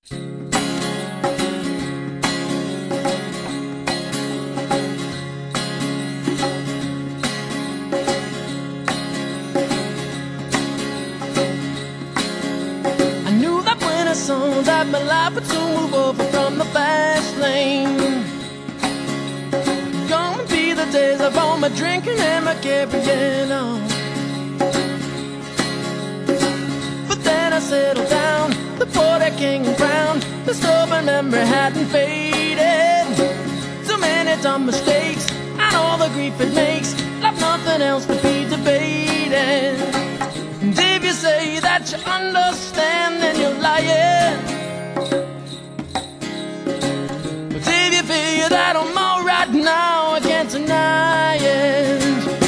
Saw that my life would soon move over from the fast lane. Gonna be the days of all my drinking and my carrying on. But then I settled down, the boy that king and crown, the stubborn memory hadn't faded. So many dumb mistakes and all the grief it makes, left nothing else to be debated. And if you say that you understand, then you're lying. But if you feel that I'm alright now, I can't deny it.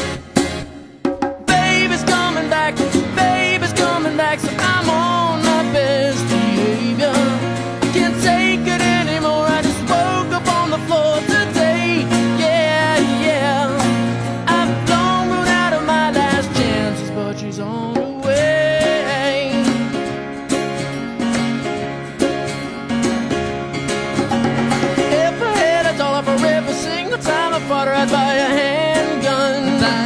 Baby's coming back, so I'm on my best behavior. I can't take it anymore, I just woke up on the floor today. Yeah, yeah, I've long run out of my last chances, but she's on her way. If I had a dollar for every single time I fought right by a handgun,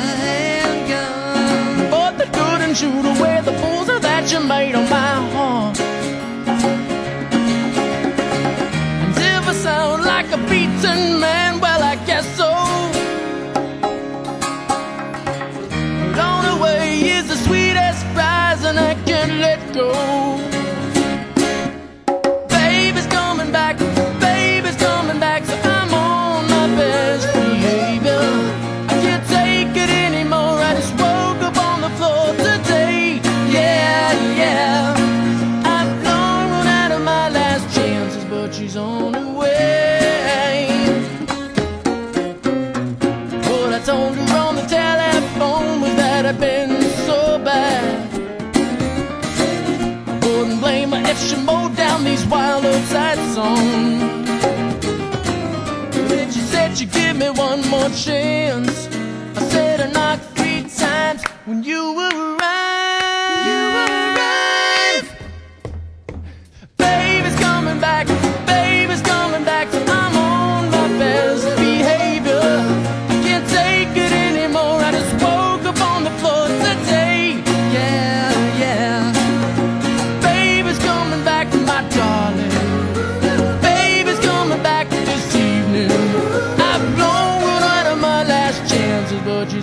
but they couldn't shoot away the fools that you made on my heart. And if I sound like a beaten man, well, I guess so. But on the way is the sweetest prize, and I can't let go. Baby's coming back, so I'm on my best behavior. I can't take it anymore, I just woke up on the floor today. Yeah, yeah, I've long run out of my last chances, but she's on her way. What I told her on the telephone was that I'd been so bad. I wouldn't blame her if she mowed down these wild outside songs. But she said she'd give me one more chance. I said I knocked 3 times when you arrived. Baby's coming back, so I'm on my best behavior. I can't take it anymore, I just woke up on the floor today. Yeah, yeah, baby's coming back, my darling. Baby's coming back this evening. I've long run out of my last chances, but you